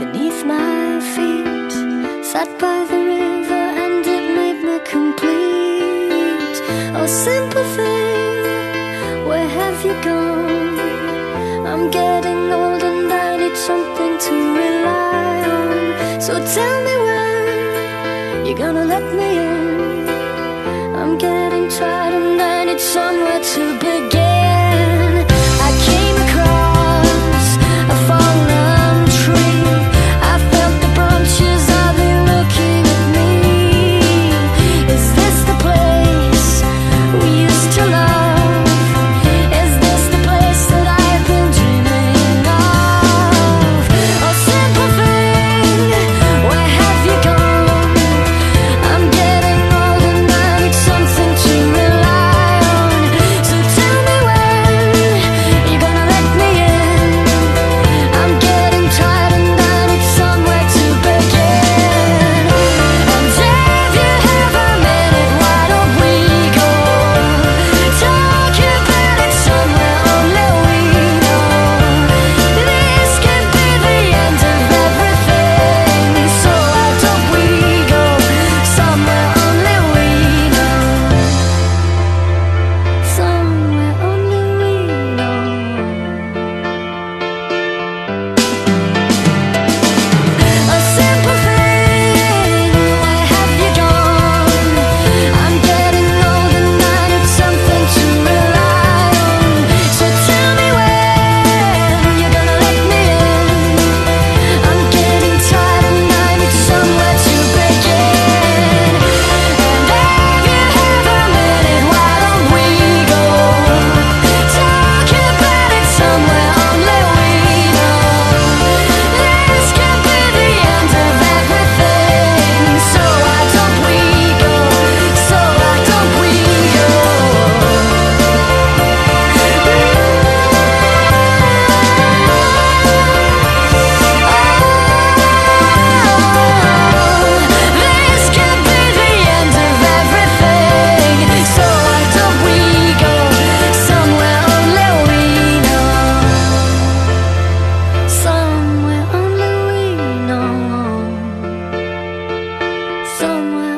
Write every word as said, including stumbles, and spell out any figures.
beneath my feet. Sat by the river and it made me complete. Oh, simple thing, where have you gone? I'm getting old and I need something to rely on. So tell me when you're gonna let me in. I'm getting tired and I need somewhere to begin. I came across a fallen tree. I felt the branches, are they looking at me? Is this the place we used to love? Is this the place that I've been dreaming of? Oh, simple thing, where have you gone? I'm getting old and I need something to rely on. So tell me when you're gonna let me in. I'm getting tired and I need somewhere to begin. And if you have a minute, why don't we go talk about it somewhere only we know? This could be the end of everything. So why don't we go somewhere only we know? Somewhere only we know. A simple thing, where have you gone? I'm getting old and I need something to rely on. So tell me when you're gonna let me in. I'm getting tired and I need somewhere to begin. And if you have a minute, why don't we go talk about it somewhere only we know? This could be the end of everything. So why don't we go? So why don't we go? This could be the end of everything. So why don't we go somewhere only we know? Somewhere only we know. Somewhere